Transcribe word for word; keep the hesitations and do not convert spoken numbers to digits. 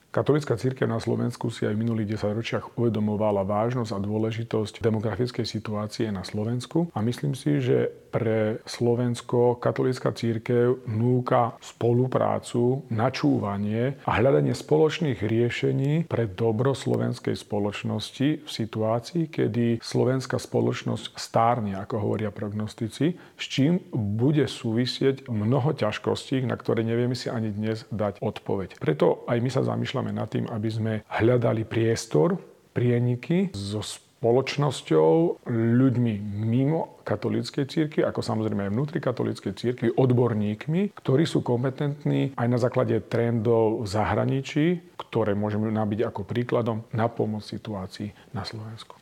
Katolícka cirkev na Slovensku si aj v minulých desaťročiach uvedomovala vážnosť a dôležitosť demografickej situácie na Slovensku a myslím si, že pre Slovensko katolícka cirkev núka spoluprácu, načúvanie a hľadanie spoločných riešení pre dobro slovenskej spoločnosti v situácii, kedy slovenská spoločnosť stárne, ako hovoria prognostici, s čím bude súvisieť mnoho ťažkostí, na ktoré nevieme si ani dnes dať odpoveď. Preto aj my sa zamýšľame nad tým, aby sme hľadali priestor, prieniky so spoločnosťou, ľuďmi mimo katolíckej cirkvi, ako samozrejme aj vnútri katolíckej cirkvi, odborníkmi, ktorí sú kompetentní aj na základe trendov v zahraničí, ktoré môžeme nabiť ako príkladom na pomoc situácii na Slovensku.